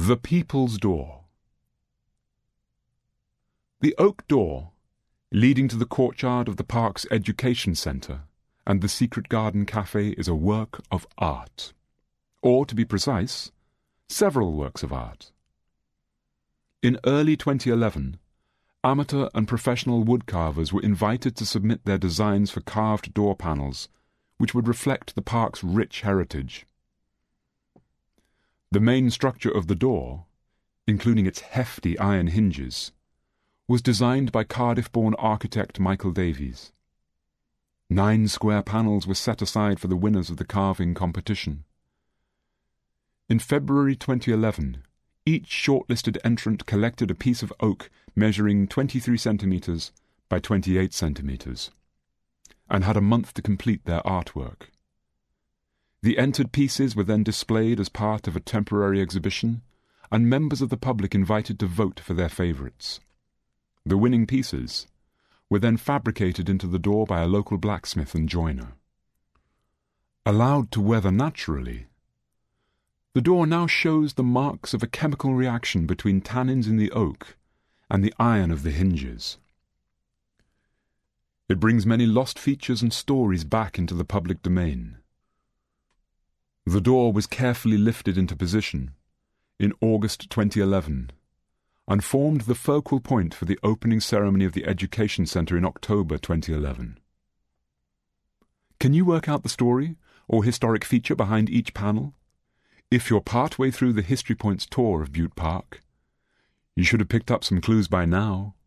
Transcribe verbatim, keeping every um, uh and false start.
The People's Door. The oak door, leading to the courtyard of the park's education centre and the Secret Garden Cafe, is a work of art. Or, to be precise, several works of art. In early twenty eleven, amateur and professional woodcarvers were invited to submit their designs for carved door panels, which would reflect the park's rich heritage. The main structure of the door, including its hefty iron hinges, was designed by Cardiff-born architect Michael Davies. Nine square panels were set aside for the winners of the carving competition. In February twenty eleven, each shortlisted entrant collected a piece of oak measuring twenty-three centimetres by twenty-eight centimetres, and had a month to complete their artwork. The entered pieces were then displayed as part of a temporary exhibition, and members of the public invited to vote for their favourites. The winning pieces were then fabricated into the door by a local blacksmith and joiner. Allowed to weather naturally, the door now shows the marks of a chemical reaction between tannins in the oak and the iron of the hinges. It brings many lost features and stories back into the public domain. The door was carefully lifted into position in August twenty eleven and formed the focal point for the opening ceremony of the Education Centre in October twenty eleven. Can you work out the story or historic feature behind each panel? If you're partway through the History Points tour of Bute Park, you should have picked up some clues by now.